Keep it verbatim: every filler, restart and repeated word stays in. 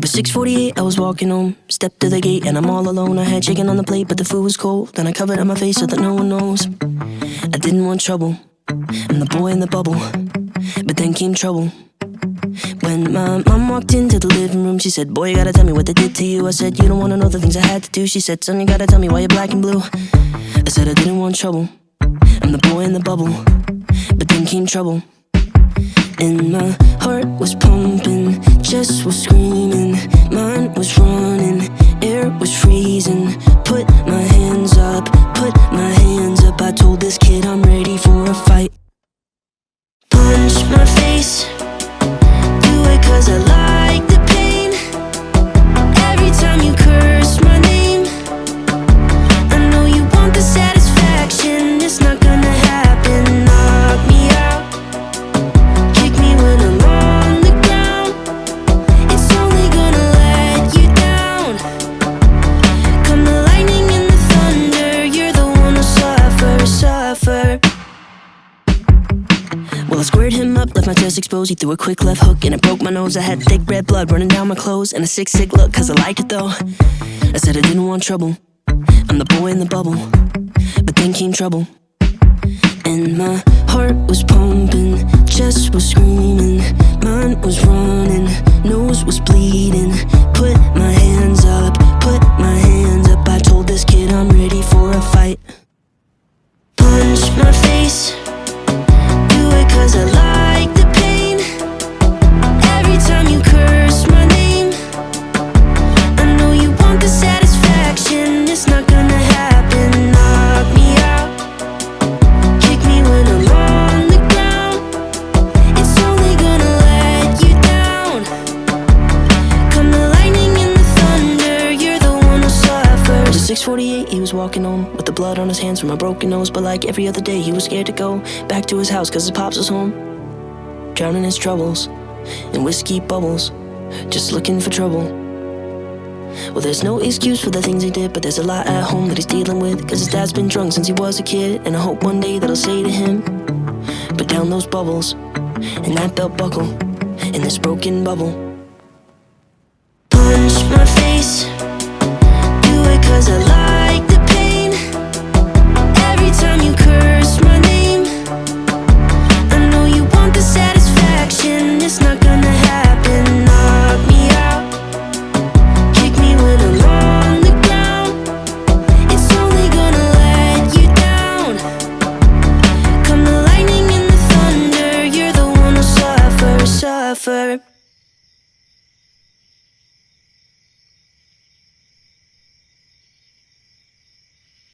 six forty-eight, I was walking home. Stepped to the gate and I'm all alone. I had chicken on the plate, but the food was cold. Then I covered up my face so that no one knows. I didn't want trouble, I'm the boy in the bubble. But then came trouble. When my mom walked into the living room, she said, boy, you gotta tell me what they did to you. I said, you don't wanna know the things I had to do. She said, son, you gotta tell me why you're black and blue. I said I didn't want trouble, I'm the boy in the bubble. But then came trouble. And my heart was pumping, chest was screaming, mind was running, air was freezing. Put my hands up, put my hands up. I told this kid I'm ready for a fight. Punch my face, do it cause I like the pain. Every time you curse my name, I know you want the satisfaction. It's not gonna happen. Knock me out, kick me when I'm on the ground. It's only gonna let you down. Come the lightning and the thunder, you're the one who suffer, suffer. Well, I squared him up, left my chest exposed. He threw a quick left hook and it broke my nose. I had thick red blood running down my clothes and a sick, sick look, cause I liked it though. I said I didn't want trouble, I'm the boy in the bubble. But then came trouble. And my heart was pumping, chest was screaming, mind was running, nose was bleeding. Put my hands up, put my hands up. I told this kid I'm ready for a fight. Punch my face, cause I like the pain. Every time you curse my name, I know you want the satisfaction. It's not gonna happen. Knock me out, kick me when I'm on the ground. It's only gonna let you down. Come the lightning and the thunder, you're the one who suffers. It was six forty-eight, he was walking home with the blood on his hands from a broken nose. But like every other day, he was scared to go back to his house cause his pops was home, drowning his troubles in whiskey bubbles, just looking for trouble. Well, there's no excuse for the things he did, but there's a lot at home that he's dealing with, cause his dad's been drunk since he was a kid. And I hope one day that I'll say to him, put down those bubbles and that belt buckle in this broken bubble. Punch my face,